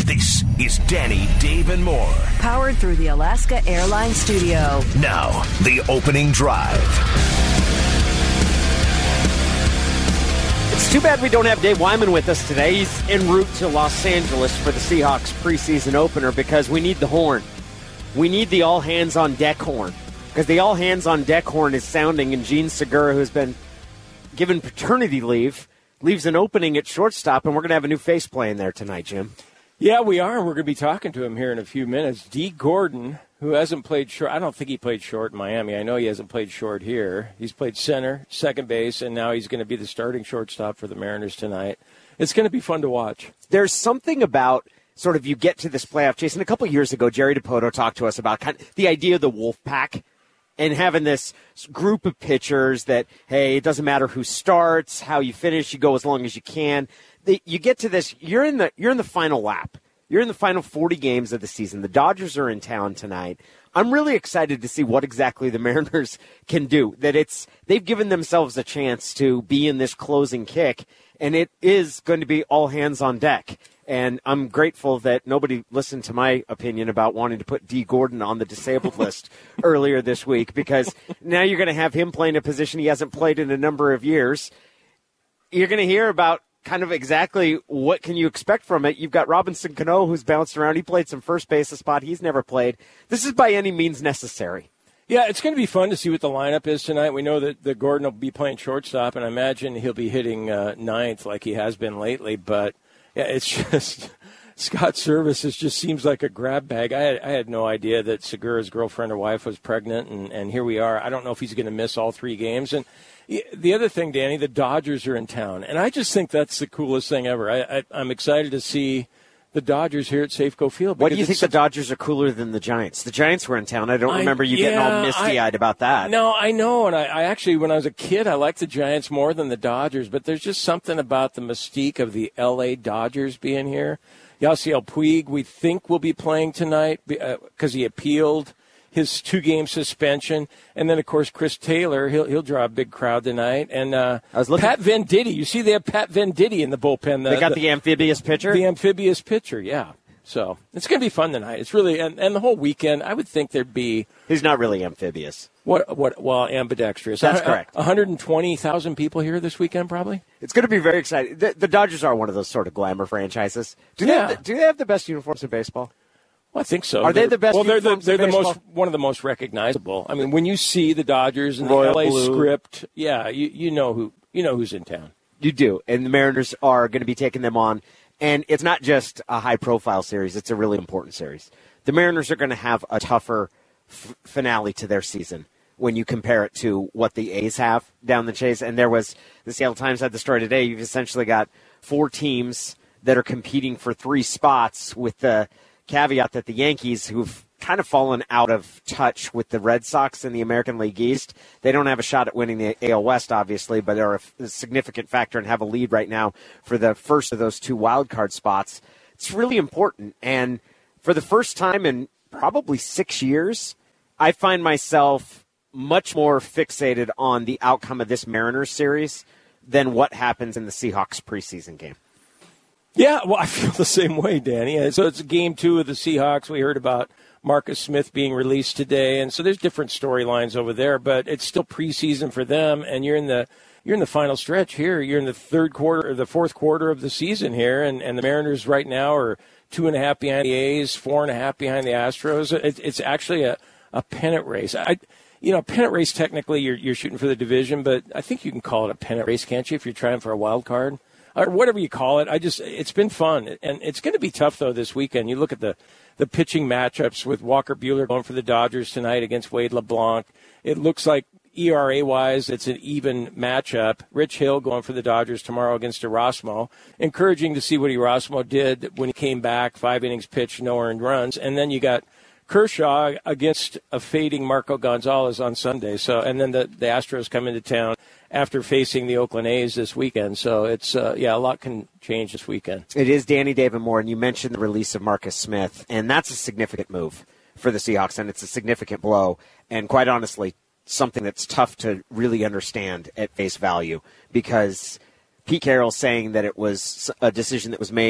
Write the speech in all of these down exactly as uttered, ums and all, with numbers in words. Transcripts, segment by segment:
This is Danny, Dave, and More. Powered through the Alaska Airlines Studio. Now, the opening drive. It's too bad we don't have Dave Wyman with us today. He's en route to Los Angeles for the Seahawks preseason opener because we need the horn. We need the all-hands-on-deck horn. Because the all-hands-on-deck horn is sounding, and Jean Segura, who's been given paternity leave, leaves an opening at shortstop, and we're going to have a new face playing there tonight, Jim. Yeah, we are. We're going to be talking to him here in a few minutes. Dee Gordon, who hasn't played short. I don't think he played short in Miami. I know he hasn't played short here. He's played center, second base, and now he's going to be the starting shortstop for the Mariners tonight. It's going to be fun to watch. There's something about sort of you get to this playoff chase. And a couple of years ago, Jerry DiPoto talked to us about kind of the idea of the Wolf Pack and having this group of pitchers that, hey, it doesn't matter who starts, how you finish, you go as long as you can. The, you get to this, you're in the you're in the final lap. You're in the final forty games of the season. The Dodgers are in town tonight. I'm really excited to see what exactly the Mariners can do. That it's they've given themselves a chance to be in this closing kick, and it is going to be all hands on deck. And I'm grateful that nobody listened to my opinion about wanting to put Dee Gordon on the disabled list earlier this week, because now you're going to have him playing a position he hasn't played in a number of years. You're going to hear about kind of exactly what can you expect from it. You've got Robinson Cano, who's bounced around. He played some first base, a spot he's never played. This is by any means necessary. Yeah, it's going to be fun to see what the lineup is tonight. We know that, that Gordon will be playing shortstop, and I imagine he'll be hitting uh, ninth like he has been lately. But, yeah, it's just Scott Service is just seems like a grab bag. I had, I had no idea that Segura's girlfriend or wife was pregnant, and, and here we are. I don't know if he's going to miss all three games. And the other thing, Danny, the Dodgers are in town, and I just think that's the coolest thing ever. I, I, I'm excited to see the Dodgers here at Safeco Field. Why do you think the Dodgers are cooler than the Giants? The Giants were in town. I don't I, remember you yeah, getting all misty-eyed I, about that. No, I know, and I, I actually, when I was a kid, I liked the Giants more than the Dodgers, but there's just something about the mystique of the L A Dodgers being here. Yasiel Puig, we think, will be playing tonight because uh, he appealed his two-game suspension. And then, of course, Chris Taylor, he'll he'll draw a big crowd tonight. And uh, I was looking- Pat Venditti, you see they have Pat Venditti in the bullpen. The, they got the, the amphibious pitcher? The amphibious pitcher, yeah. So it's going to be fun tonight. It's really, and, and the whole weekend, I would think there'd be. He's not really amphibious. What, what, well, ambidextrous. That's correct. one hundred twenty thousand people here this weekend, probably. It's going to be very exciting. The, the Dodgers are one of those sort of glamour franchises. Do they, yeah. have the, do they have the best uniforms in baseball? Well, I think so. Are they're, they the best? Well, they're the, they're the baseball? most one of the most recognizable. I mean, when you see the Dodgers and the Royal L A Blue. script, yeah, you you know who you know who's in town. You do, and the Mariners are going to be taking them on. And it's not just a high-profile series; it's a really important series. The Mariners are going to have a tougher f- finale to their season when you compare it to what the A's have down the chase. And there was the Seattle Times had the story today. You've essentially got four teams that are competing for three spots, with the caveat that the Yankees, who've kind of fallen out of touch with the Red Sox in the American League East, they don't have a shot at winning the A L West, obviously, but they're a, a significant factor and have a lead right now for the first of those two wild card spots. It's really important. And for the first time in probably six years, I find myself much more fixated on the outcome of this Mariners series than what happens in the Seahawks preseason game. Yeah, well, I feel the same way, Danny. So it's game two of the Seahawks. We heard about Marcus Smith being released today, and so there's different storylines over there, but it's still preseason for them, and you're in the you're in the final stretch here. You're in the third quarter or the fourth quarter of the season here, and, and the Mariners right now are two and a half behind the A's, four and a half behind the Astros. It, it's actually a, a pennant race. I, you know, pennant race, technically you're you're shooting for the division, but I think you can call it a pennant race, can't you, if you're trying for a wild card? Or whatever you call it. I just, it's been fun. And it's going to be tough, though, this weekend. You look at the, the pitching matchups with Walker Buehler going for the Dodgers tonight against Wade LeBlanc. It looks like E R A-wise, it's an even matchup. Rich Hill going for the Dodgers tomorrow against Erasmo. Encouraging to see what Erasmo did when he came back, five innings pitched, no earned runs. And then you got Kershaw against a fading Marco Gonzalez on Sunday. So, and then the, the Astros come into town after facing the Oakland A's this weekend. So it's, uh, yeah, a lot can change this weekend. It is Danny David Moore, and you mentioned the release of Marcus Smith, and that's a significant move for the Seahawks, and it's a significant blow. And quite honestly, something that's tough to really understand at face value, because Pete Carroll saying that it was a decision that was made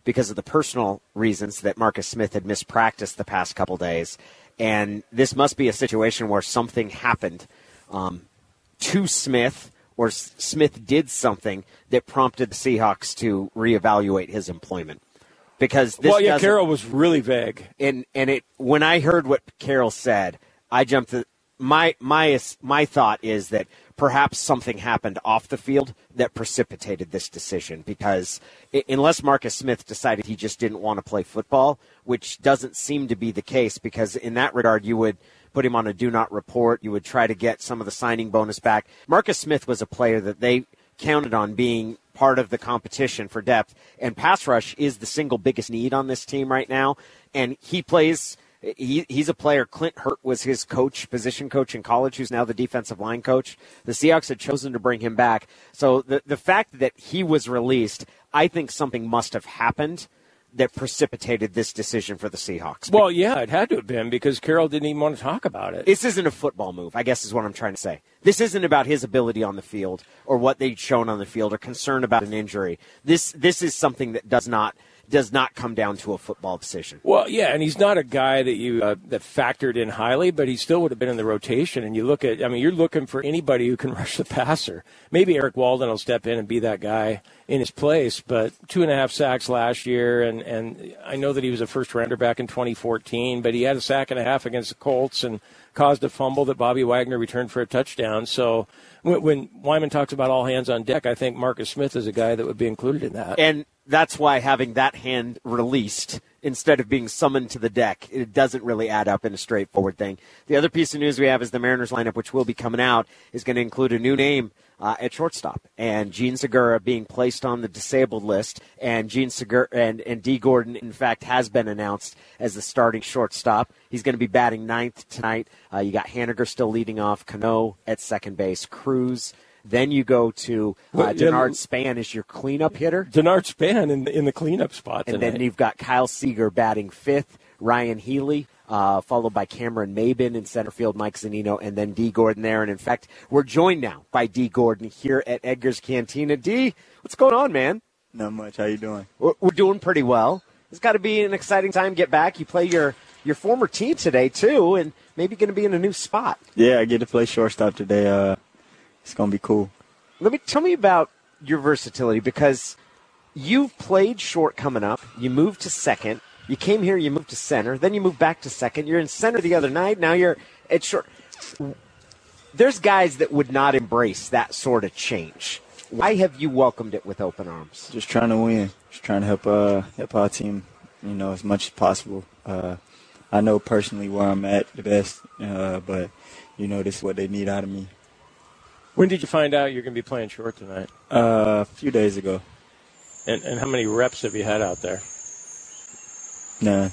because of the personal reasons that Marcus Smith had missed practice the past couple days. And this must be a situation where something happened um, to Smith, or S- Smith did something that prompted the Seahawks to reevaluate his employment. Because this well, yeah, doesn't- Carroll was really vague. And and it when I heard what Carroll said, I jumped to my my my thought is that perhaps something happened off the field that precipitated this decision, because it, unless Marcus Smith decided he just didn't want to play football, which doesn't seem to be the case, because in that regard you would put him on a do not report, you would try to get some of the signing bonus back. Marcus Smith was a player that they counted on being part of the competition for depth, and pass rush is the single biggest need on this team right now, and he plays He, he's a player. Clint Hurt was his coach, position coach in college, who's now the defensive line coach. The Seahawks had chosen to bring him back. So the, the fact that he was released, I think something must have happened that precipitated this decision for the Seahawks. Well, yeah, it had to have been, because Carroll didn't even want to talk about it. This isn't a football move, I guess is what I'm trying to say. This isn't about his ability on the field or what they'd shown on the field or concern about an injury. This this is something that does not does not come down to a football decision. Well, yeah, and he's not a guy that you uh, that factored in highly, but he still would have been in the rotation. And you look at, I mean, you're looking for anybody who can rush the passer. Maybe Eric Walden will step in and be that guy in his place, but two and a half sacks last year, and, and I know that he was a first-rounder back in twenty fourteen, but he had a sack and a half against the Colts and caused a fumble that Bobby Wagner returned for a touchdown. So when, when Wyman talks about all hands on deck, I think Marcus Smith is a guy that would be included in that. And that's why having that hand released instead of being summoned to the deck, it doesn't really add up in a straightforward thing. The other piece of news we have is the Mariners lineup, which will be coming out, is going to include a new name uh, at shortstop, and Gene Segura being placed on the disabled list, and Gene Segura and, and D. Gordon, in fact, has been announced as the starting shortstop. He's going to be batting ninth tonight. Uh, you got Haniger still leading off, Cano at second base, Cruz. Then you go to uh, Well, yeah, Denard Span as your cleanup hitter. Denard Span in the, in the cleanup spot And tonight. then you've got Kyle Seager batting fifth, Ryan Healy, uh, followed by Cameron Mabin in center field, Mike Zanino, and then D. Gordon there. And, in fact, we're joined now by D. Gordon here at Edgar's Cantina. D, what's going on, man? Not much. How you doing? We're, we're doing pretty well. It's got to be an exciting time to get back. You play your, your former team today, too, and maybe going to be in a new spot. Yeah, I get to play shortstop today. Uh, it's going to be cool. Let me tell me about your versatility, because you've played short coming up. You moved to second. You came here, you moved to center. Then you moved back to second. You're in center the other night. Now you're at short. There's guys that would not embrace that sort of change. Why have you welcomed it with open arms? Just trying to win. Just trying to help uh, help our team, you know, as much as possible. Uh, I know personally where I'm at the best, uh, but, you know, this is what they need out of me. When did you find out you're going to be playing short tonight? Uh, a few days ago. And, and how many reps have you had out there? None.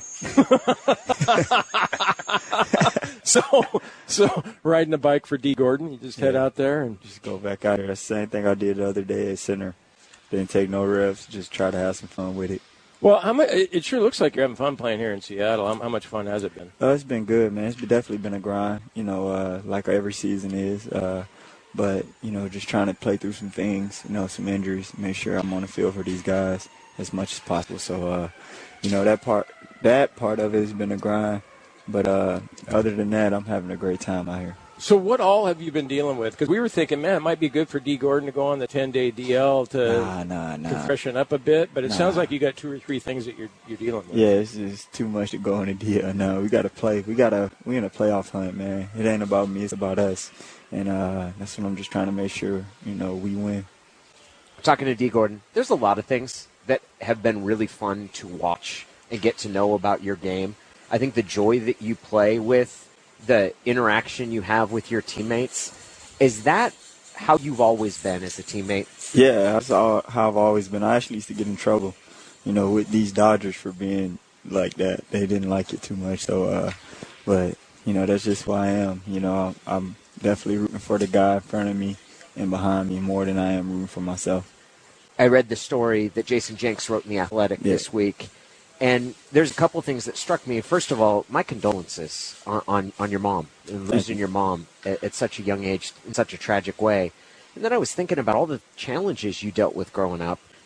so, so riding a bike for D. Gordon, you just head Yeah. out there and Just go back out here. That's the same thing I did the other day at center. Didn't take no reps. Just try to have some fun with it. well, how much? It sure looks like you're having fun playing here in Seattle. How, how much fun has it been? Uh, it's been good, man. It's been, definitely been a grind, you know, uh, like every season is. Uh, but, you know, just trying to play through some things, you know, some injuries, make sure I'm on the field for these guys as much as possible. So, uh, you know, that part that part of it has been a grind. But uh, other than that, I'm having a great time out here. So what all have you been dealing with? Because we were thinking, man, it might be good for D. Gordon to go on the ten-day D L to, Nah, nah, to nah. freshen up a bit. But it Nah. sounds like you got two or three things that you're you're dealing with. Yeah, it's just too much to go on a deal. No, we got to play. We got to. We in a playoff hunt, man. It ain't about me. It's about us. And uh, that's what I'm just trying to make sure, you know, we win. Talking to D. Gordon, there's a lot of things that have been really fun to watch and get to know about your game. I think the joy that you play with, the interaction you have with your teammates, is that how you've always been as a teammate? Yeah, that's all, how I've always been. I actually used to get in trouble, you know, with these Dodgers for being like that. They didn't like it too much. So, uh, but, you know, that's just who I am. You know, I'm, I'm definitely rooting for the guy in front of me and behind me more than I am rooting for myself. I read the story that Jason Jenks wrote in The Athletic Yeah. this week, and there's a couple things that struck me. First of all, my condolences on, on, on your mom, and losing you. your mom at, at such a young age in such a tragic way. And then I was thinking about all the challenges you dealt with growing up.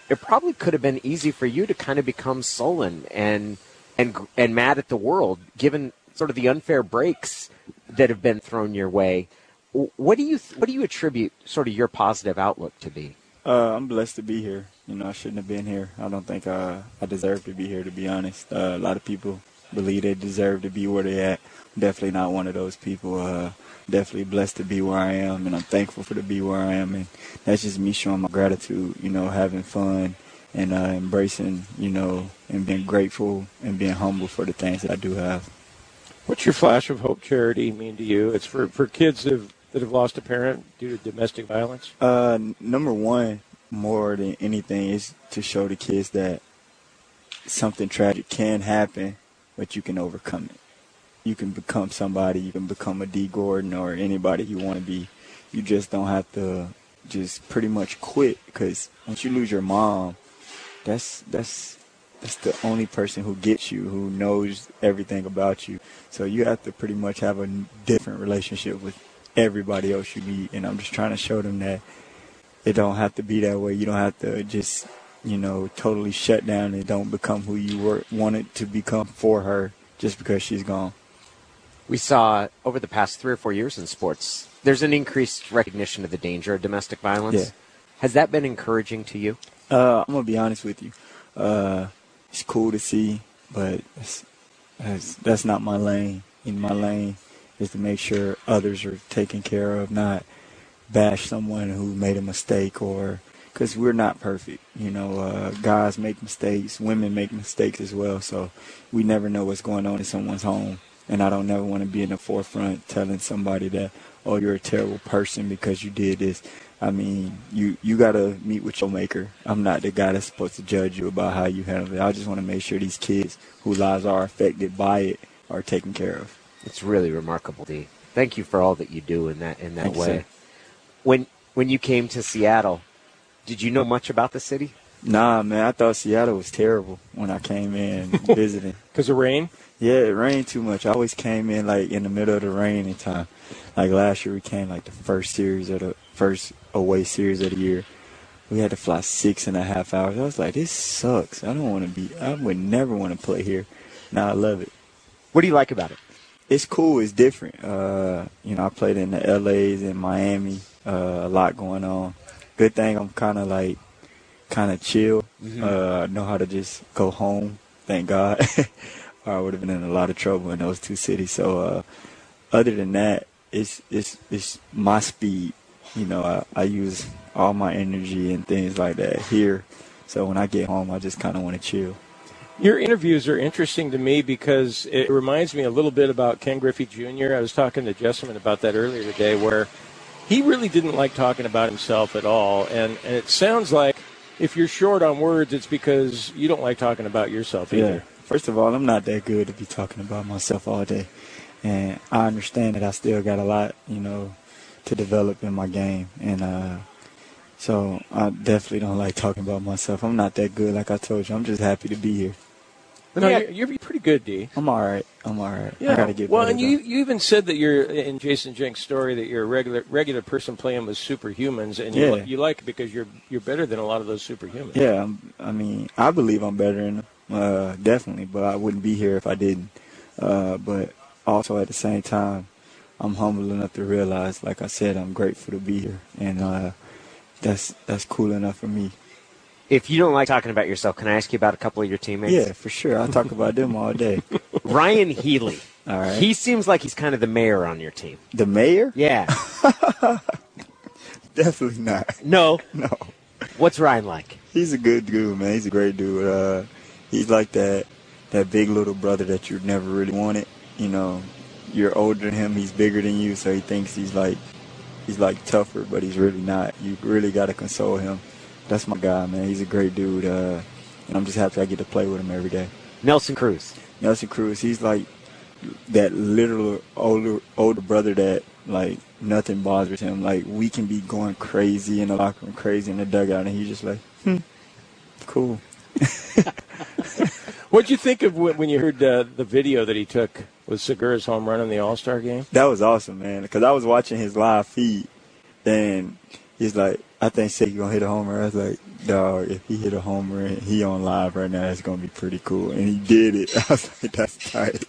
it probably could have been easy for you to kind of become sullen and and and mad at the world, given sort of the unfair breaks that have been thrown your way. What do you what do you attribute sort of your positive outlook to be? Uh, I'm blessed to be here. You know, I shouldn't have been here. I don't think uh, I deserve to be here, to be honest. Uh, a lot of people believe they deserve to be where they're at. Definitely not one of those people. Uh, definitely blessed to be where I am, and I'm thankful for to be where I am. And that's just me showing my gratitude, you know, having fun and uh, embracing, you know, and being grateful and being humble for the things that I do have. What's your Flash of Hope charity mean to you? It's for, for kids that have, that have lost a parent due to domestic violence? Uh, number one, more than anything, is to show the kids that something tragic can happen, but you can overcome it. You can become somebody. You can become a D. Gordon or anybody you want to be. You just don't have to just pretty much quit, because once you lose your mom, that's that's that's the only person who gets you, who knows everything about you. So you have to pretty much have a different relationship with everybody else you meet. And I'm just trying to show them that it don't have to be that way. You don't have to just, you know, totally shut down and don't become who you were wanted to become for her just because she's gone. We saw over the past three or four years in sports, there's an increased recognition of the danger of domestic violence. Yeah. Has that been encouraging to you? Uh, I'm going to be honest with you. Uh, it's cool to see, but it's, it's, that's not my lane. In my lane is to make sure others are taken care of, not bash someone who made a mistake, or because we're not perfect. You know, uh, guys make mistakes, women make mistakes as well, so we never know what's going on in someone's home. And I don't never want to be in the forefront telling somebody that, oh, you're a terrible person because you did this. I mean, you, you got to meet with your maker. I'm not the guy that's supposed to judge you about how you handle it. I just want to make sure these kids whose lives are affected by it are taken care of. It's really remarkable, D. Thank you for all that you do in that in that Thank way. you, When when you came to Seattle, did you know much about the city? Nah, man, I thought Seattle was terrible when I came in visiting. Because of rain? Yeah, it rained too much. I always came in like in the middle of the raining time. Like last year, we came like the first series of the first away series of the year. We had to fly six and a half hours. I was like, this sucks. I don't want to be. I would never want to play here. Now I love it. What do you like about it? It's cool. It's different. Uh, you know, I played in the L A's and Miami. Uh, a lot going on. Good thing I'm kind of like kind of chill. Mm-hmm. Uh, I know how to just go home. Thank God. Or I would have been in a lot of trouble in those two cities. So, uh, other than that, it's it's it's my speed. You know, I, I use all my energy and things like that here. So when I get home, I just kind of want to chill. Your interviews are interesting to me because it reminds me a little bit about Ken Griffey Junior I was talking to Jessamine about that earlier today, where he really didn't like talking about himself at all. And, and it sounds like if you're short on words, it's because you don't like talking about yourself either. Yeah. First of all, I'm not that good to be talking about myself all day. And I understand that I still got a lot, you know, to develop in my game. And uh, so I definitely don't like talking about myself. I'm not that good, like I told you. I'm just happy to be here. No, yeah. you're, you're pretty good, D. I'm all right. I'm all right. Yeah. I got to get well, better. and you, you even said that you're, in Jason Jenks' story, that you're a regular regular person playing with superhumans, and you, yeah. you like it because you're you're better than a lot of those superhumans. Yeah, I'm, I mean, I believe I'm better than them, uh, definitely, but I wouldn't be here if I didn't. Uh, but also at the same time, I'm humble enough to realize, like I said, I'm grateful to be here, and uh, that's that's cool enough for me. If you don't like talking about yourself, can I ask you about a couple of your teammates? Yeah, for sure. I'll talk about them all day. Ryan Healy. All right. He seems like he's kind of the mayor on your team. The mayor? Yeah. Definitely not. No? No. What's Ryan like? He's a good dude, man. He's a great dude. Uh, he's like that that big little brother that you never really wanted. You know, you're older than him. He's bigger than you, so he thinks he's like he's like tougher, but he's really not. You really got to console him. That's my guy, man. He's a great dude, uh, and I'm just happy I get to play with him every day. Nelson Cruz. Nelson Cruz, he's like that little older older brother that, like, nothing bothers him. Like, we can be going crazy in the locker room, crazy in the dugout, and he's just like, hmm, cool. What'd you think of when you heard uh, the video that he took with Segura's home run in the All-Star game? That was awesome, man, because I was watching his live feed, and he's like, I think Segura going to hit a homer. I was like, dog, if he hit a homer and he on live right now, it's going to be pretty cool. And he did it. I was like, that's tight.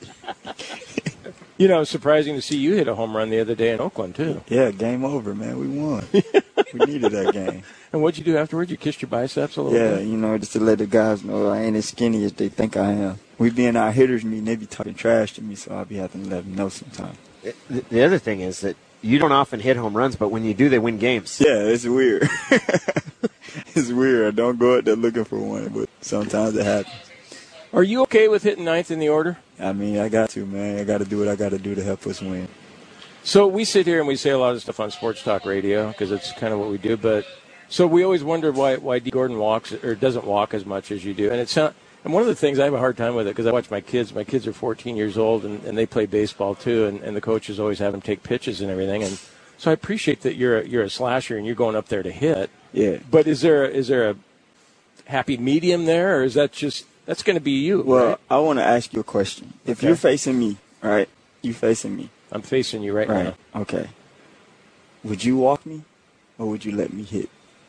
You know, it's surprising to see you hit a home run the other day in Oakland, too. Yeah, game over, man. We won. We needed that game. And what'd you do afterwards? You kissed your biceps a little yeah, bit? Yeah, you know, just to let the guys know I ain't as skinny as they think I am. We be in our hitters meeting, they be talking trash to me, so I'll be having to let them know sometimes. The other thing is that you don't often hit home runs, but when you do, they win games. Yeah, it's weird. It's weird. I don't go out there looking for one, but sometimes it happens. Are you okay with hitting ninth in the order? I mean, I got to, man. I got to do what I got to do to help us win. So we sit here and we say a lot of stuff on Sports Talk Radio because it's kind of what we do. But so we always wonder why why D. Gordon walks or doesn't walk as much as you do. And it's not, and one of the things I have a hard time with it because I watch my kids. My kids are fourteen years old and, and they play baseball too. And, and the coaches always have them take pitches and everything. And so I appreciate that you're a, you're a slasher and you're going up there to hit. Yeah. But is there is there a happy medium there, or is that just that's going to be you? Well, right? I want to ask you a question. If Okay. you're facing me, right? You facing me. I'm facing you right, Right. now. Okay. Would you walk me, or would you let me hit?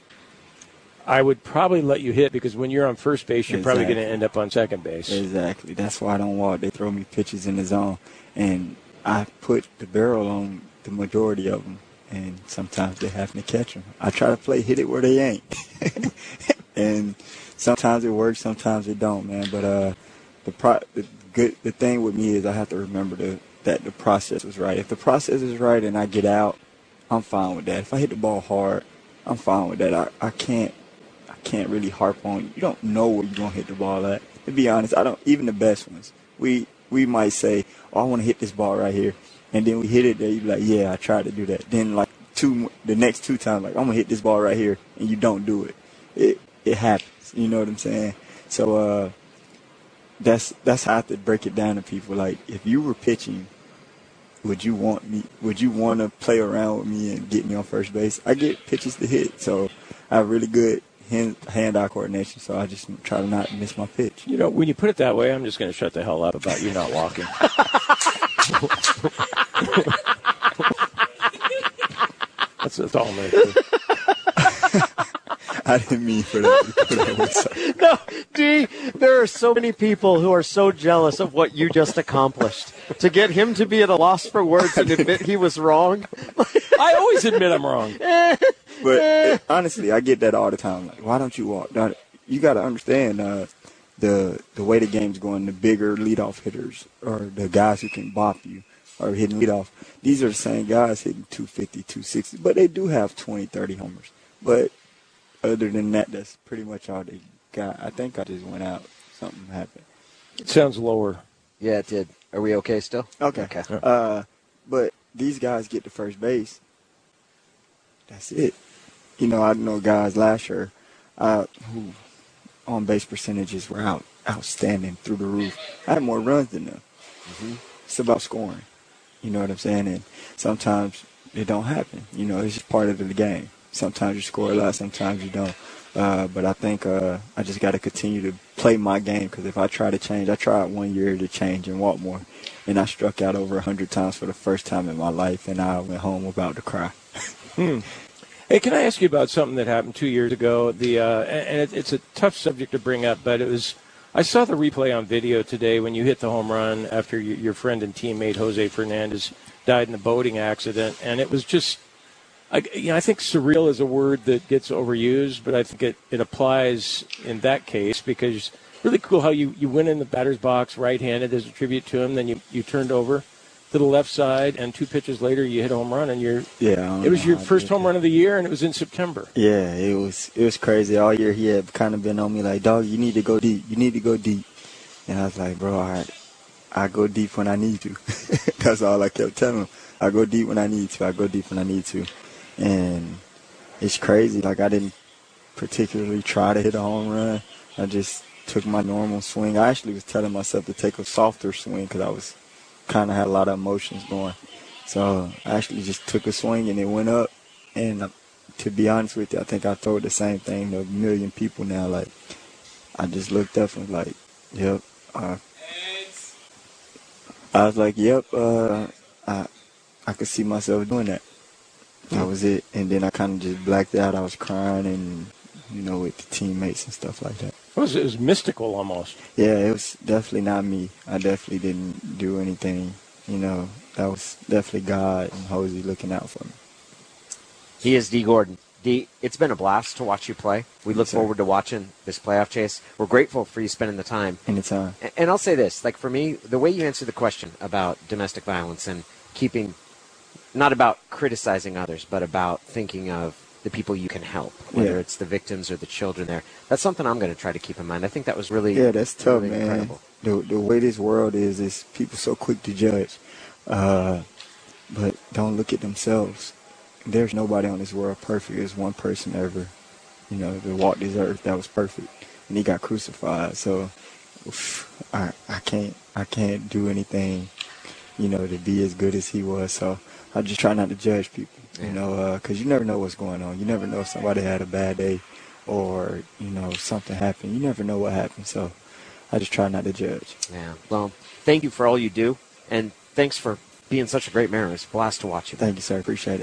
I would probably let you hit because when you're on first base, you're probably Exactly. going to end up on second base. Exactly. That's why I don't walk. They throw me pitches in the zone, and I put the barrel on the majority of them, and sometimes they have to catch them. I try to play hit it where they ain't, and sometimes it works, sometimes it don't, man. But uh, the pro- the good the thing with me is I have to remember to, that the process was right. If the process is right and I get out, I'm fine with that. If I hit the ball hard, I'm fine with that. I, I can't I can't really harp on. You don't know where you're gonna hit the ball at. To be honest, I don't. Even the best ones, we we might say, "Oh, I want to hit this ball right here," and then we hit it there. You be like, "Yeah, I tried to do that." Then like two, the next two times, like I'm gonna hit this ball right here, and you don't do it. It it happens. You know what I'm saying? So uh, that's that's how I have to break it down to people. Like, if you were pitching, would you want me? Would you want to play around with me and get me on first base? I get pitches to hit, so I have really good hand, hand-eye coordination. So I just try to not miss my pitch. You know, when you put it that way, I'm just going to shut the hell up about you not walking. that's, that's all I'm going to do. I didn't mean for that. No, D, there are so many people who are so jealous of what you just accomplished. To get him to be at a loss for words and admit he was wrong. I always admit I'm wrong. But uh, honestly, I get that all the time. Like, why don't you walk? Now, you got to understand uh, the the way the game's going. The bigger leadoff hitters or the guys who can bop you or hitting leadoff. These are the same guys hitting two fifty, two sixty, but they do have twenty, thirty homers. But other than that, that's pretty much all they got. I think I just went out. Something happened. It sounds lower. Yeah, it did. Are we okay still? Okay. Okay. Uh, but these guys get to first base. That's it. You know, I know guys last year uh, who on base percentages were out outstanding through the roof. I had more runs than them. Mm-hmm. It's about scoring. You know what I'm saying? And sometimes it don't happen. You know, it's just part of the game. Sometimes you score a lot, sometimes you don't. Uh, but I think uh, I just got to continue to play my game because if I try to change, I tried one year to change and walk more, and I struck out over one hundred times for the first time in my life, and I went home about to cry. hmm. Hey, can I ask you about something that happened two years ago? The uh, and it, it's a tough subject to bring up, but it was. I saw the replay on video today when you hit the home run after you, your friend and teammate Jose Fernandez died in a boating accident, and it was just. I, you know, I think surreal is a word that gets overused, but I think it, it applies in that case because really cool how you, you went in the batter's box right-handed as a tribute to him, then you, you turned over to the left side, and two pitches later you hit a home run, and you're yeah. It was your first home run of the year, and it was in September. Yeah, it was it was crazy. All year he had kind of been on me like, dog, you need to go deep. You need to go deep. And I was like, bro, all right, I go deep when I need to. That's all I kept telling him. I go deep when I need to. I go deep when I need to. And it's crazy. Like, I didn't particularly try to hit a home run. I just took my normal swing. I actually was telling myself to take a softer swing because I was kind of had a lot of emotions going. So I actually just took a swing and it went up. And uh, to be honest with you, I think I told the same thing to a million people now. Like, I just looked up and was like, yep. Uh, I was like, yep, uh, I, I could see myself doing that. That was it. And then I kind of just blacked out. I was crying and you know, with the teammates and stuff like that. It was, it was mystical almost. Yeah, it was definitely not me. I definitely didn't do anything. You know, that was definitely God and Hosey looking out for me. He is Dee Gordon. Dee, it's been a blast to watch you play. We look Yes, sir. forward to watching this playoff chase. We're grateful for you spending the time. Anytime. And, and I'll say this, like for me, the way you answered the question about domestic violence and keeping, not about criticizing others, but about thinking of the people you can help, whether Yeah. it's the victims or the children there. That's something I'm going to try to keep in mind. I think that was really Yeah, that's tough, really man. incredible. The the way this world is, is people so quick to judge, uh, but don't look at themselves. There's nobody on this world perfect. There's one person ever, you know, that walked this earth that was perfect, and he got crucified. So, oof, I I can't I can't do anything, you know, to be as good as he was. So I just try not to judge people, you Yeah. know, because you never know what's going on. You never know if somebody had a bad day, or you know something happened. You never know what happened. So I just try not to judge. Yeah. Well, thank you for all you do, and thanks for being such a great Mariner. It's a blast to watch you. Thank you, sir. Appreciate it.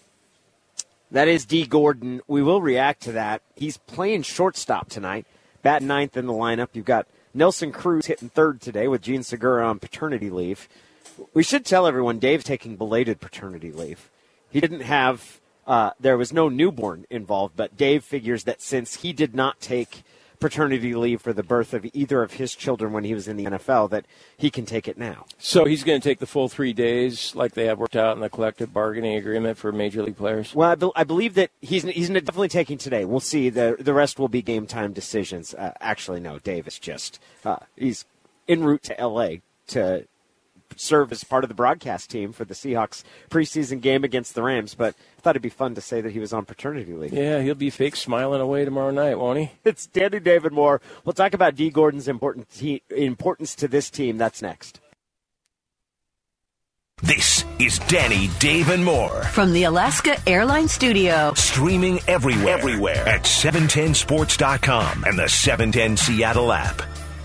That is Dee Gordon. We will react to that. He's playing shortstop tonight, batting ninth in the lineup. You've got Nelson Cruz hitting third today with Gene Segura on paternity leave. We should tell everyone Dave's taking belated paternity leave. He didn't have, uh, there was no newborn involved, but Dave figures that since he did not take paternity leave for the birth of either of his children when he was in the N F L, that he can take it now. So he's going to take the full three days like they have worked out in the collective bargaining agreement for Major League players? Well, I, be- I believe that he's he's definitely taking today. We'll see. The the rest will be game time decisions. Uh, actually, no, Dave is just, uh, he's en route to L A to serve as part of the broadcast team for the Seahawks preseason game against the Rams, but I thought it'd be fun to say that he was on paternity leave. Yeah, he'll be fake smiling away tomorrow night, won't he? It's Danny David Moore. We'll talk about Dee Gordon's important te- importance to this team. That's next. This is Danny David Moore. From the Alaska Airlines Studio. Streaming everywhere, everywhere at seven ten sports dot com and the seven ten Seattle app.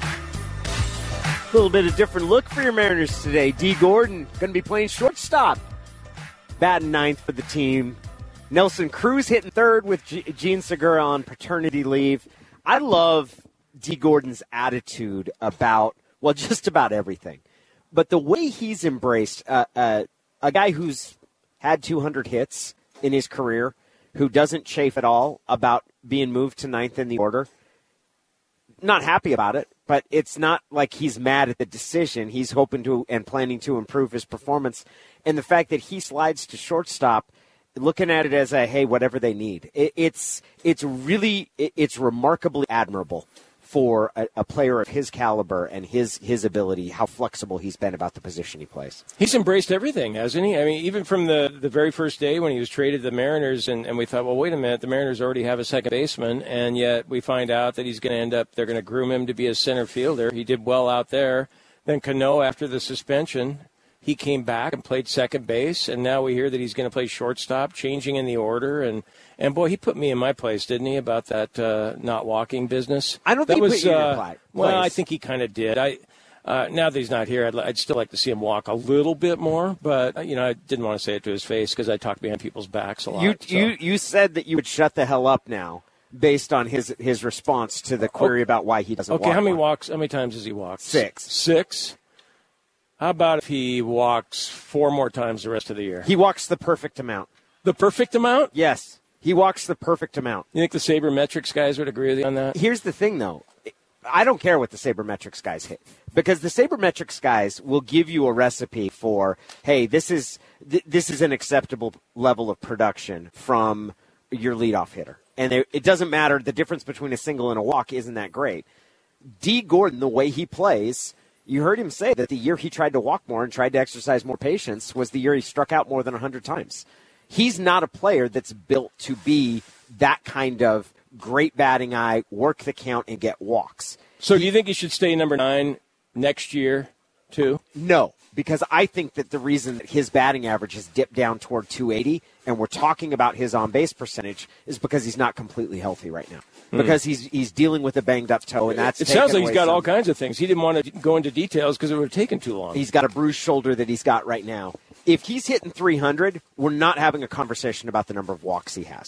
A little bit of different look for your Mariners today. Dee Gordon going to be playing shortstop. Batting ninth for the team. Nelson Cruz hitting third with G- Gene Segura on paternity leave. I love Dee Gordon's attitude about, well, just about everything. But the way he's embraced uh, uh, a guy who's had two hundred hits in his career, who doesn't chafe at all about being moved to ninth in the order. Not happy about it, but it's not like he's mad at the decision. He's hoping to and planning to improve his performance. And the fact that he slides to shortstop, looking at it as a, hey, whatever they need. It, it's it's really, it, it's remarkably admirable for a, a player of his caliber and his his ability, how flexible he's been about the position he plays. He's embraced everything, hasn't he? I mean, even from the, the very first day when he was traded to the Mariners, and, and we thought, well, wait a minute, the Mariners already have a second baseman, and yet we find out that he's going to end up, they're going to groom him to be a center fielder. He did well out there. Then Cano, after the suspension, he came back and played second base, and now we hear that he's going to play shortstop, changing in the order, and And, boy, he put me in my place, didn't he, about that uh, not walking business? I don't that think was, he put you in your uh, place. Well, I think he kind of did. I uh, now that he's not here, I'd, I'd still like to see him walk a little bit more. But, uh, you know, I didn't want to say it to his face because I talk behind people's backs a lot. You, so. you, you said that you would shut the hell up now based on his his response to the query oh, about why he doesn't okay, walk. Okay, how many more. walks? How many times has he walked? Six. Six? How about if he walks four more times the rest of the year? He walks the perfect amount. The perfect amount? Yes. He walks the perfect amount. You think the sabermetrics guys would agree with you on that? Here's the thing, though. I don't care what the sabermetrics guys hit, because the sabermetrics guys will give you a recipe for, hey, this is th- this is an acceptable level of production from your leadoff hitter. And it, it doesn't matter. The difference between a single and a walk isn't that great. Dee Gordon, the way he plays, you heard him say that the year he tried to walk more and tried to exercise more patience was the year he struck out more than one hundred times. He's not a player that's built to be that kind of great batting eye, work the count, and get walks. So do you think he should stay number nine next year, too? No, because I think that the reason that his batting average has dipped down toward two eighty, and we're talking about his on-base percentage, is because he's not completely healthy right now. Mm. Because he's he's dealing with a banged-up toe, and that's It sounds like he's got some, all kinds of things. He didn't want to go into details because it would have taken too long. He's got a bruised shoulder that he's got right now. If he's hitting three hundred, we're not having a conversation about the number of walks he has.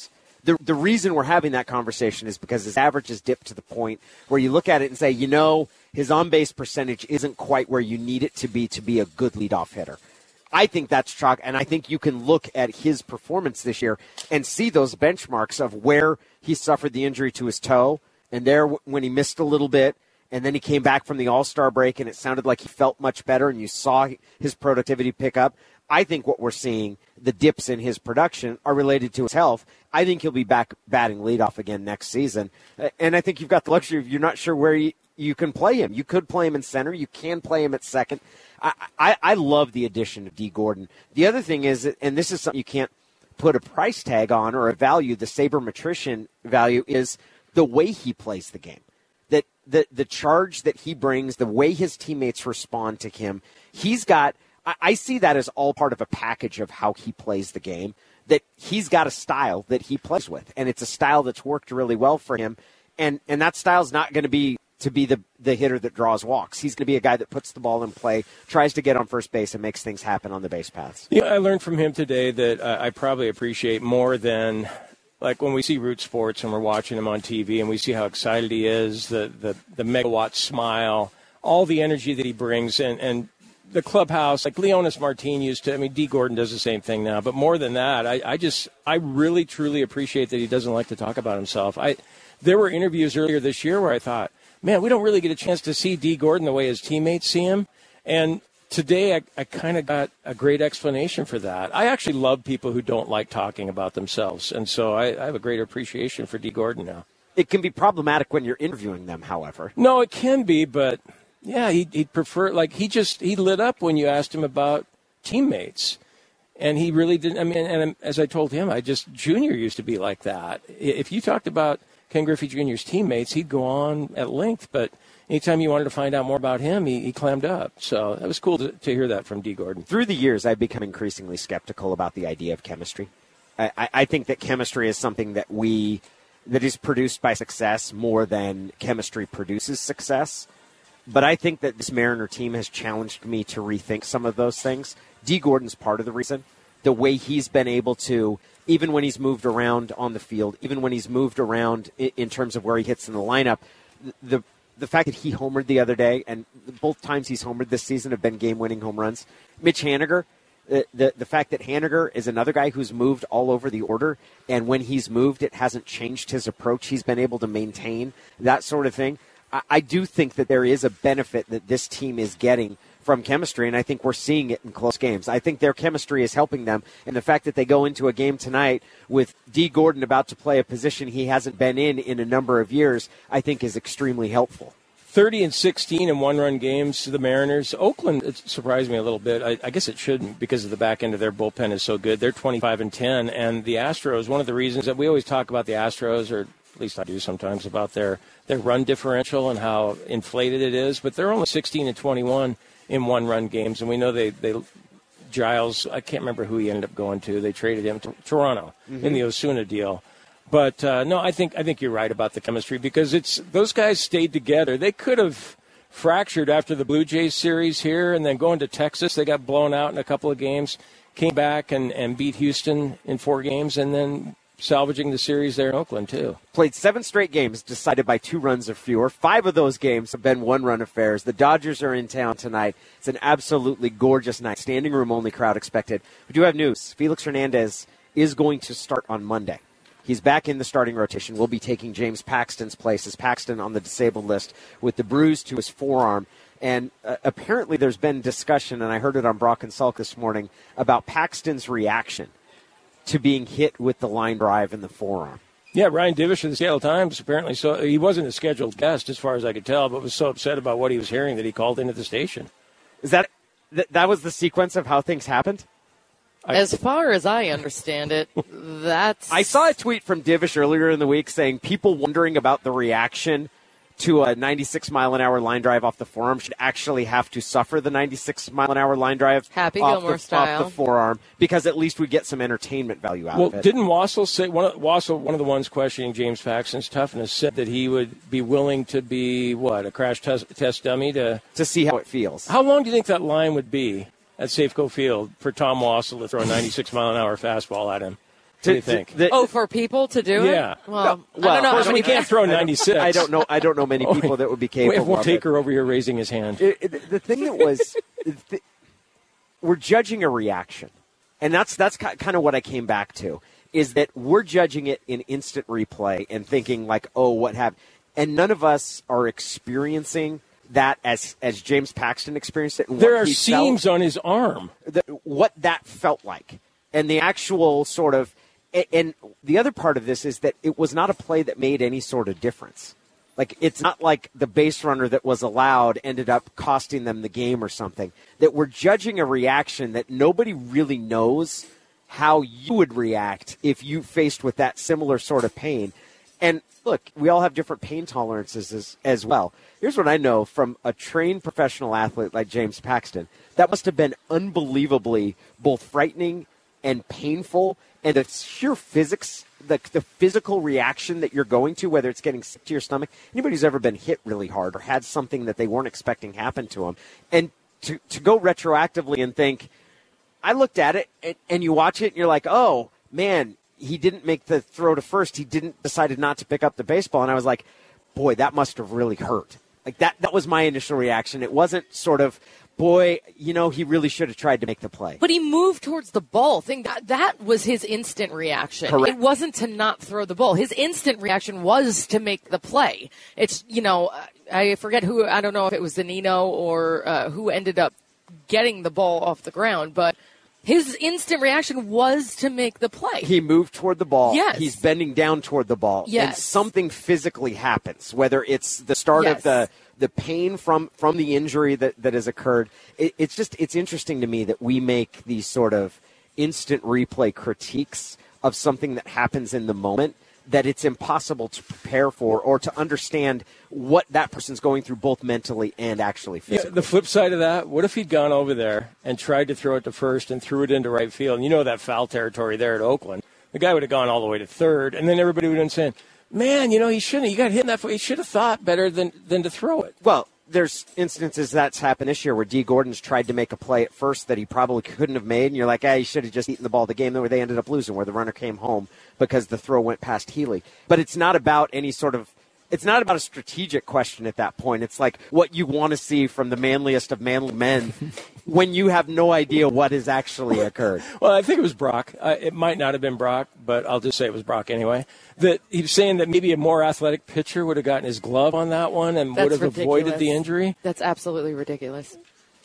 the the reason we're having that conversation is because his average has dipped to the point where you look at it and say, you know, his on-base percentage isn't quite where you need it to be to be a good leadoff hitter. I think that's chalk, and I think you can look at his performance this year and see those benchmarks of where he suffered the injury to his toe, and there when he missed a little bit, and then he came back from the All-Star break, and it sounded like he felt much better, and you saw his productivity pick up. I think what we're seeing, the dips in his production, are related to his health. I think he'll be back batting leadoff again next season, and I think you've got the luxury of you're not sure where you, you can play him. You could play him in center. You can play him at second. I, I, I love the addition of Dee Gordon. The other thing is, and this is something you can't put a price tag on or a value, the sabermetrician value, is the way he plays the game. That the, the charge that he brings, the way his teammates respond to him, he's got, I, I see that as all part of a package of how he plays the game, that he's got a style that he plays with, and it's a style that's worked really well for him, and, and that style's not going to be to be the, the hitter that draws walks. He's going to be a guy that puts the ball in play, tries to get on first base, and makes things happen on the base paths. Yeah, I learned from him today that uh, I probably appreciate more than, like when we see Root Sports and we're watching him on T V and we see how excited he is, the, the, the megawatt smile, all the energy that he brings, and, and the clubhouse, like Leonys Martin used to, I mean, Dee Gordon does the same thing now, but more than that, I, I just, I really, truly appreciate that he doesn't like to talk about himself. I, there were interviews earlier this year where I thought, man, we don't really get a chance to see Dee Gordon the way his teammates see him. And today I, I kind of got a great explanation for that. I actually love people who don't like talking about themselves. And so I, I have a great appreciation for Dee Gordon now. It can be problematic when you're interviewing them, however. No, it can be, but yeah, he, he'd prefer, like he just, he lit up when you asked him about teammates. And he really didn't, I mean, and as I told him, I just, Junior used to be like that. If you talked about Ken Griffey Junior's teammates, he'd go on at length, but anytime you wanted to find out more about him, he, he clammed up. So that was cool to, to hear that from Dee Gordon. Through the years, I've become increasingly skeptical about the idea of chemistry. I, I, I think that chemistry is something that we that is produced by success more than chemistry produces success. But I think that this Mariner team has challenged me to rethink some of those things. Dee Gordon's part of the reason. The way he's been able to, even when he's moved around on the field, even when he's moved around in, in terms of where he hits in the lineup, the the fact that he homered the other day, and both times he's homered this season have been game-winning home runs. Mitch Haniger, the, the, the fact that Haniger is another guy who's moved all over the order, and when he's moved, it hasn't changed his approach. He's been able to maintain that sort of thing. I, I do think that there is a benefit that this team is getting from chemistry, and I think we're seeing it in close games. I think their chemistry is helping them, and the fact that they go into a game tonight with Dee Gordon about to play a position he hasn't been in in a number of years, I think is extremely helpful. thirty and sixteen in one-run games to the Mariners. Oakland, it surprised me a little bit. I, I guess it shouldn't because of the back end of their bullpen is so good. They're twenty-five and ten, and the Astros, one of the reasons that we always talk about the Astros, or at least I do sometimes, about their, their run differential and how inflated it is, but they're only sixteen and twenty-one in one-run games, and we know they, they Giles, I can't remember who he ended up going to. They traded him to Toronto mm-hmm. in the Osuna deal. But, uh, no, I think I think you're right about the chemistry because it's those guys stayed together. They could have fractured after the Blue Jays series here and then going to Texas. They got blown out in a couple of games, came back and, and beat Houston in four games, and then salvaging the series there in Oakland, too. Played seven straight games decided by two runs or fewer. Five of those games have been one-run affairs. The Dodgers are in town tonight. It's an absolutely gorgeous night. Standing room only crowd expected. We do have news. Felix Hernandez is going to start on Monday. He's back in the starting rotation. We'll be taking James Paxton's place as Paxton on the disabled list with the bruise to his forearm. And uh, apparently there's been discussion, and I heard it on Brock and Salk this morning, about Paxton's reaction to being hit with the line drive in the forearm. Yeah, Ryan Divish of the Seattle Times, apparently, so he wasn't a scheduled guest as far as I could tell, but was so upset about what he was hearing that he called into the station. Is that th- that was the sequence of how things happened? As far as I understand it, that's... I saw a tweet from Divish earlier in the week saying people wondering about the reaction to a ninety-six mile an hour line drive off the forearm should actually have to suffer the ninety-six mile an hour line drive Happy off, Gilmore the, style. off the forearm, because at least we get some entertainment value out well, of it. Didn't Wassel say, one of, Wassel, one of the ones questioning James Paxton's toughness, said that he would be willing to be, what, a crash test, test dummy to... To see how it feels. How long do you think that line would be at Safeco Field for Tom Wassel to throw a ninety-six mile an hour fastball at him? What do you think? The, Oh, for people to do it? Yeah. Well, No, well, I don't know. Of course, we can't throw ninety-six. I don't know. I don't know many people that would be capable. We have one of it. taker over here raising his hand. It, it, the thing that was, the, we're judging a reaction, and that's that's kind of what I came back to. Is that we're judging it in instant replay and thinking like, oh, what happened? And none of us are experiencing that as as James Paxton experienced it. And There what are he seams felt, on his arm. the, what that felt like, and the actual sort of. And the other part of this is that it was not a play that made any sort of difference. Like, it's not like the base runner that was allowed ended up costing them the game or something. That we're judging a reaction that nobody really knows how you would react if you faced with that similar sort of pain. And look, we all have different pain tolerances as, as well. Here's what I know from a trained professional athlete like James Paxton. That must have been unbelievably both frightening and painful. And the sheer physics, the, the physical reaction that you're going to, whether it's getting sick to your stomach, anybody who's ever been hit really hard or had something that they weren't expecting happen to them, and to, to go retroactively and think, I looked at it, and, and you watch it, and you're like, oh, man, he didn't make the throw to first. He didn't decided not to pick up the baseball. And I was like, boy, that must have really hurt. Like, that, that was my initial reaction. It wasn't sort of, boy, you know, he really should have tried to make the play. But he moved towards the ball. Think that that was his instant reaction. Correct. It wasn't to not throw the ball. His instant reaction was to make the play. It's, you know, I forget who, I don't know if it was Zanino or uh, who ended up getting the ball off the ground, but his instant reaction was to make the play. He moved toward the ball. Yes. He's bending down toward the ball. Yes. And something physically happens, whether it's the start Yes. of the the pain from, from the injury that, that has occurred. It, it's just, it's interesting to me that we make these sort of instant replay critiques of something that happens in the moment that it's impossible to prepare for or to understand what that person's going through both mentally and actually physically. Yeah, the flip side of that, what if he'd gone over there and tried to throw it to first and threw it into right field? And you know that foul territory there at Oakland. The guy would have gone all the way to third, and then everybody would have been saying, man, you know, he shouldn't. He got hit in that. He should have thought better than, than to throw it. Well, there's instances that's happened this year where D. Gordon's tried to make a play at first that he probably couldn't have made, and you're like, ah, he should have just eaten the ball. The game where they ended up losing, where the runner came home because the throw went past Healy. But it's not about any sort of It's not about a strategic question at that point. It's like what you want to see from the manliest of manly men when you have no idea what has actually occurred. Well, I think it was Brock. Uh, it might not have been Brock, but I'll just say it was Brock anyway. That he was saying that maybe a more athletic pitcher would have gotten his glove on that one and That's would have ridiculous. avoided the injury. That's absolutely ridiculous.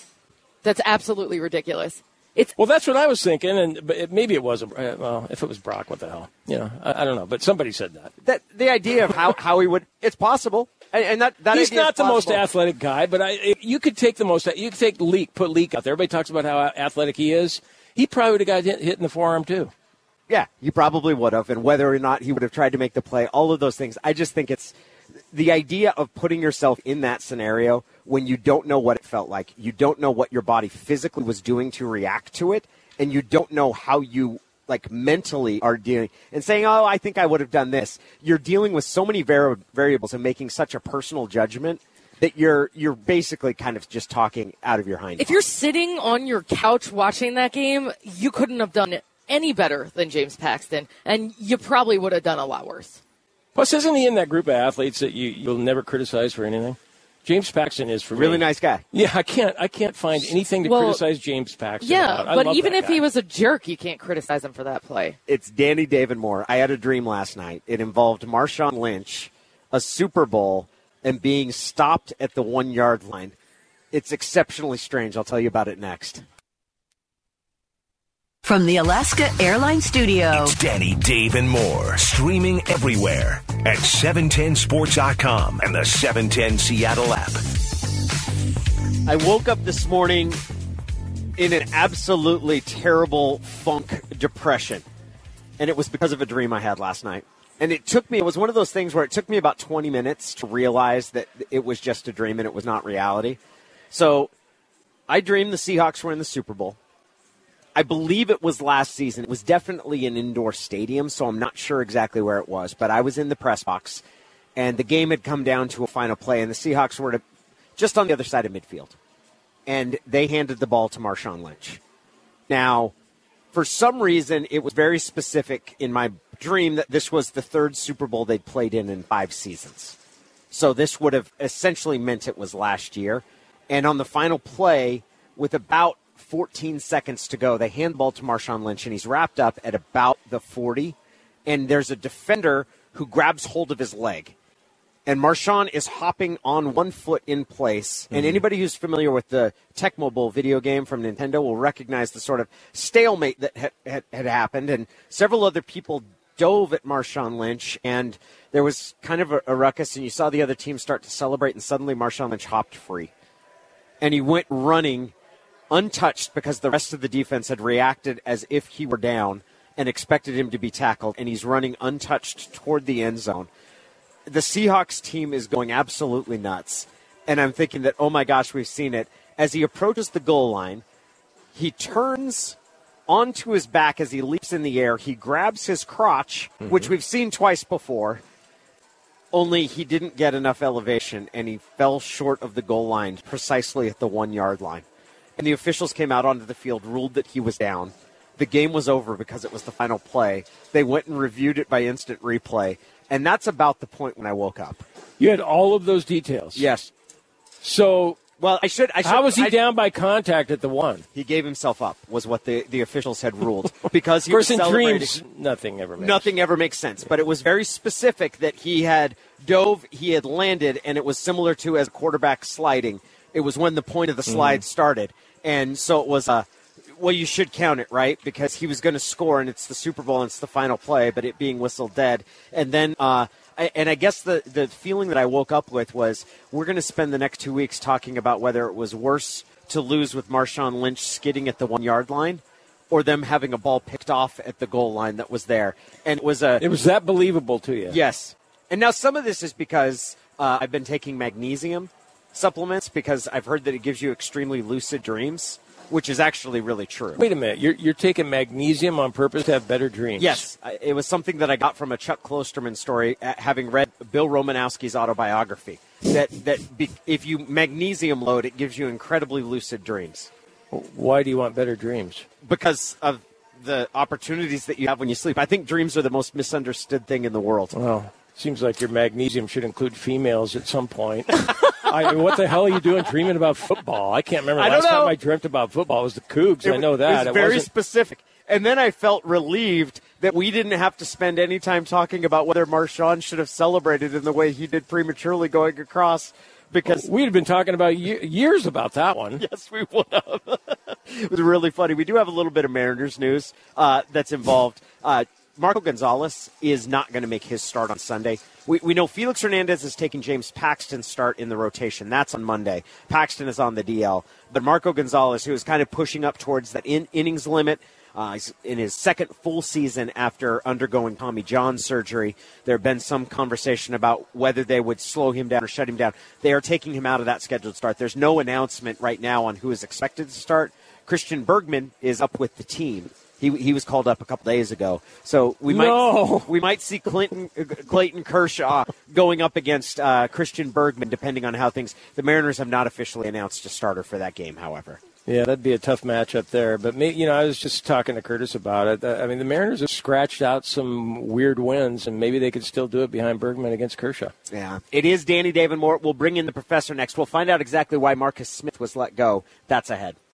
That's absolutely ridiculous. It's Well, that's what I was thinking, and but it, maybe it wasn't. Uh, well, if it was Brock, what the hell? You know, I, I don't know, but somebody said that. That the idea of how, how he would, it's possible, and, and that that He's idea not is the most possible. athletic guy, but I if you could take the most. You could take Leak, put Leak out there. Everybody talks about how athletic he is. He probably would have got hit, hit in the forearm too. Yeah, he probably would have, and whether or not he would have tried to make the play, all of those things. I just think it's the idea of putting yourself in that scenario when you don't know what it felt like, you don't know what your body physically was doing to react to it, and you don't know how you like mentally are dealing and saying, oh, I think I would have done this. You're dealing with so many vari- variables and making such a personal judgment that you're you're basically kind of just talking out of your hind. If you're sitting on your couch watching that game, you couldn't have done it any better than James Paxton, and you probably would have done a lot worse. Plus, isn't he in that group of athletes that you, you'll never criticize for anything? James Paxton is for me. Really nice guy. Yeah, I can't I can't find anything to Well, criticize James Paxton Yeah, about. I but love even that if guy. he was a jerk, you can't criticize him for that play. It's Danny David Moore. I had a dream last night. It involved Marshawn Lynch, a Super Bowl, and being stopped at the one-yard line. It's exceptionally strange. I'll tell you about it next. From the Alaska Airlines Studio. It's Danny, Dave, and more. Streaming everywhere at seven ten sports dot com and the seven ten Seattle app. I woke up this morning in an absolutely terrible funk depression, and it was because of a dream I had last night. And it took me, it was one of those things where it took me about twenty minutes to realize that it was just a dream and it was not reality. So I dreamed the Seahawks were in the Super Bowl. I believe it was last season. It was definitely an indoor stadium, so I'm not sure exactly where it was. But I was in the press box, and the game had come down to a final play, and the Seahawks were to, just on the other side of midfield. And they handed the ball to Marshawn Lynch. Now, for some reason, it was very specific in my dream that this was the third Super Bowl they'd played in in five seasons. So this would have essentially meant it was last year. And on the final play, with about fourteen seconds to go, they hand the ball to Marshawn Lynch, and he's wrapped up at about the forty. And there's a defender who grabs hold of his leg. And Marshawn is hopping on one foot in place. Mm-hmm. And anybody who's familiar with the Tecmo Bowl video game from Nintendo will recognize the sort of stalemate that had, had, had happened. And several other people dove at Marshawn Lynch, and there was kind of a, a ruckus, and you saw the other team start to celebrate, and suddenly Marshawn Lynch hopped free. And he went running untouched because the rest of the defense had reacted as if he were down and expected him to be tackled, and he's running untouched toward the end zone. The Seahawks team is going absolutely nuts, and I'm thinking that, oh my gosh, we've seen it. As he approaches the goal line, he turns onto his back as he leaps in the air. He grabs his crotch, mm-hmm. which we've seen twice before, only he didn't get enough elevation, and he fell short of the goal line precisely at the one-yard line. And the officials came out onto the field, ruled that he was down. The game was over because it was the final play. They went and reviewed it by instant replay. And that's about the point when I woke up. You had all of those details? Yes. So, well, I should. I should how was he I, down by contact at the one? He gave himself up, was what the, the officials had ruled. Because he of course, was in dreams, nothing ever makes Nothing ever makes sense. But it was very specific that he had dove, he had landed, and it was similar to as a quarterback sliding. It was when the point of the slide mm. started. And so it was a. Well, you should count it, right? Because he was going to score, and it's the Super Bowl, and it's the final play, but it being whistled dead. And then, uh, I, and I guess the, the feeling that I woke up with was we're going to spend the next two weeks talking about whether it was worse to lose with Marshawn Lynch skidding at the one-yard line or them having a ball picked off at the goal line that was there. And it was a... It was that believable to you. Yes. And now some of this is because uh, I've been taking magnesium supplements because I've heard that it gives you extremely lucid dreams, which is actually really true. Wait a minute. You're, you're taking magnesium on purpose to have better dreams? Yes. It was something that I got from a Chuck Klosterman story, having read Bill Romanowski's autobiography, that, that be, if you magnesium load, it gives you incredibly lucid dreams. Why do you want better dreams? Because of the opportunities that you have when you sleep. I think dreams are the most misunderstood thing in the world. Well, seems like your magnesium should include females at some point. I, what the hell are you doing dreaming about football? I can't remember the last time I dreamt about football. It was the Cougs. It, I know that. It was it very wasn't... specific. And then I felt relieved that we didn't have to spend any time talking about whether Marshawn should have celebrated in the way he did prematurely going across. Because we'd have been talking about years about that one. Yes, we would have. It was really funny. We do have a little bit of Mariners news uh, that's involved. Uh, Marco Gonzalez is not going to make his start on Sunday. We, we know Felix Hernandez is taking James Paxton's start in the rotation. That's on Monday. Paxton is on the D L. But Marco Gonzalez, who is kind of pushing up towards that in, innings limit, uh, he's in his second full season after undergoing Tommy John surgery. There have been some conversation about whether they would slow him down or shut him down. They are taking him out of that scheduled start. There's no announcement right now on who is expected to start. Christian Bergman is up with the team. He he was called up a couple days ago, so we might no. we might see Clinton Clayton Kershaw going up against uh, Christian Bergman, depending on how things. The Mariners have not officially announced a starter for that game, however. Yeah, that'd be a tough matchup there. But me, you know, I was just talking to Curtis about it. I mean, the Mariners have scratched out some weird wins, and maybe they could still do it behind Bergman against Kershaw. Yeah, it is Danny David Moore. We'll bring in the professor next. We'll find out exactly why Marcus Smith was let go. That's ahead.